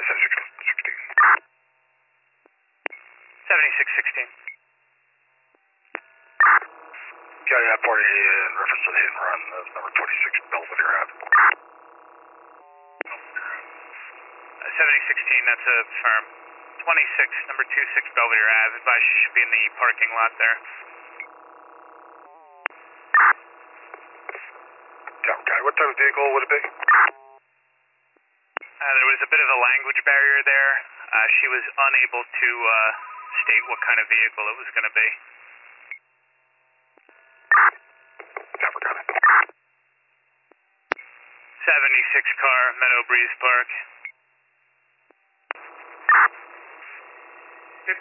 7616. County that party in reference to the hit and run, number 26 Belvedere Ave. 7016, that's a firm. 26, number 26 Belvedere Ave. Advise she should be in the parking lot there. County, what type of vehicle would it be? There was a bit of a language barrier there. She was unable to state what kind of vehicle it was going to be. Never got it. 76 car, Meadow Breeze Park. 15.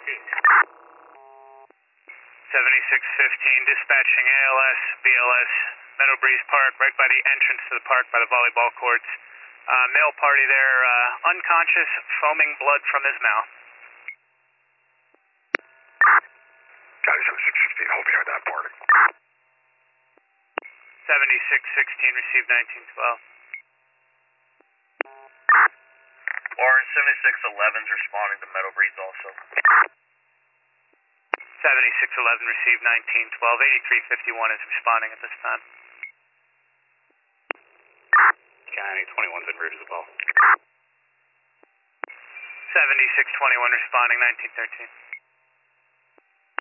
7615, dispatching ALS, BLS, Meadow Breeze Park, right by the entrance to the park by the volleyball courts. Male party there, unconscious, foaming blood from his mouth. County 7616, hold behind that party. 7616, received 1912. Orange 7611's responding to Meadow Breeze also. 7611, received 1912. 8351 is responding at this time. County 21's en route as well. 7621, responding 1913.